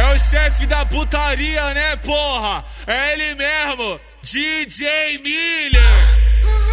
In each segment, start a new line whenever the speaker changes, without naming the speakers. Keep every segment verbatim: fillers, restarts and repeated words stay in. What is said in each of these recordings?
É o chefe da putaria, né, porra? É ele mesmo, D J Miller.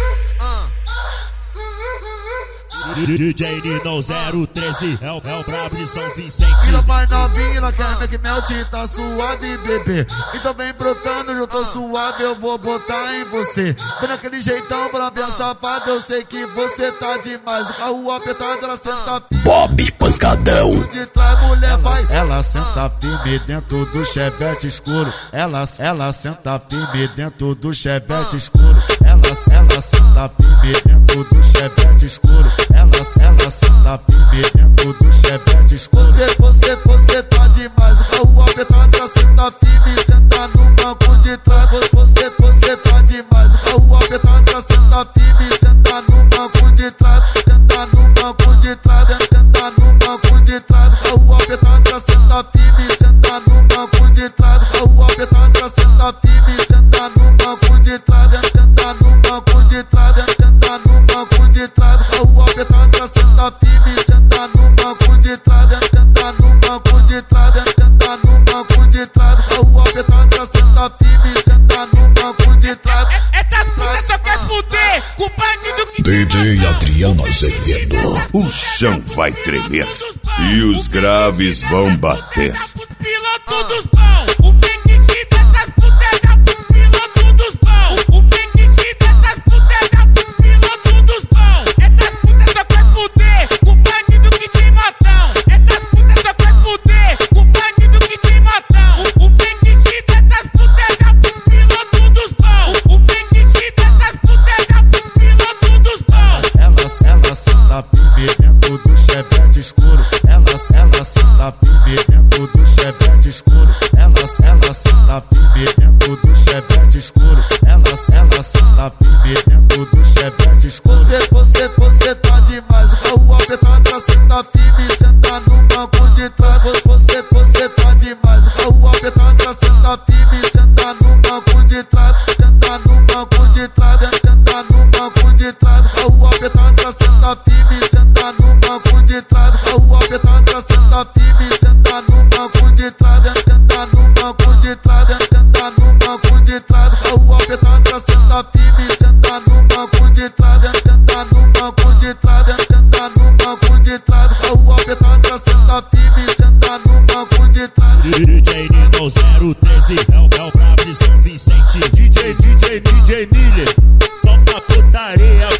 D J Nino zero treze é o, é o brabo de São Vicente.
Vila mais novinha, ela quer que melt, tá suave, bebê. Então vem brotando, eu tô suave, eu vou botar em você. Vem naquele jeitão pra ver safada, eu sei que você tá demais. O carro apertado, ela senta firme.
Bob Pancadão.
De trás, mulher vai. Ela senta firme dentro do chevette escuro. Ela, ela senta firme dentro do chevette escuro. Ela, ela senta firme dentro do chevette escuro. Ela, ela senta firme dentro do chevette escuro. Você, você, você tá demais. O carro apertado, ela senta firme, senta no banco de trás. Você, você tá demais. O carro apertado, ela senta firme, senta no banco de trás. Senta no banco de trás, senta no banco de trás. O carro apertado, ela senta firme, senta no banco de trás. O carro apertado, ela senta firme, senta no banco de trás. Senta no banco de trás, senta no banco de trás. O carro apertado, ela senta firme, senta no banco de trás. Senta no banco de trás, senta no banco de trás. O carro apertado, ela senta firme, senta no banco de trás.
Essa puta só quer fuder com o bandido que...
D J Adriano Azevedo, o chão vai tremer e os graves vão bater.
Os pilotos dos bons, o fetiche dessas putas dá pros pilotos dos bons. O fetiche dessas putas dá pros pilotos dos bons. Essas putas só quer fuder com o bandido que tem matão. Essas putas só quer fuder com o bandido que tem matão. O, o fetiche dessas putas dá pros pilotos dos bons. O fetiche dessas putas dá pros pilotos dos bons.
Ela, ela senta firme dentro do chevette escuro. Ela, ela senta firme dentro do chevette escuro. Ela, ela senta firme dentro do chevette escuro. Ela, ela senta firme dentro do chevette escuro. Você, você, você tá demais. O carro apertado, ela senta firme, senta no banco de trás. Você, você tá demais. O carro apertado, ela senta firme, senta no banco de trás. Senta no banco de trás, senta no banco de trás. O carro apertado, ela senta firme, senta no banco de trás. O carro apertado, ela senta firme, senta no banco de trás. Senta no banco de trás, senta no banco de trás. O carro apertado, ela senta firme, senta no banco de trás. Senta no banco de trás, senta no banco de trás. O carro apertado, ela senta firme, senta no banco de trás.
D J Nino zero treze é o, é o brabo de São Vicente. D J, D J, D J Miller, só pra putaria.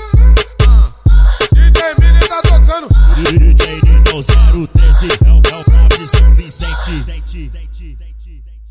D J Miller tá tocando.
D J Nino zero treze é o, é o brabo de São Vicente.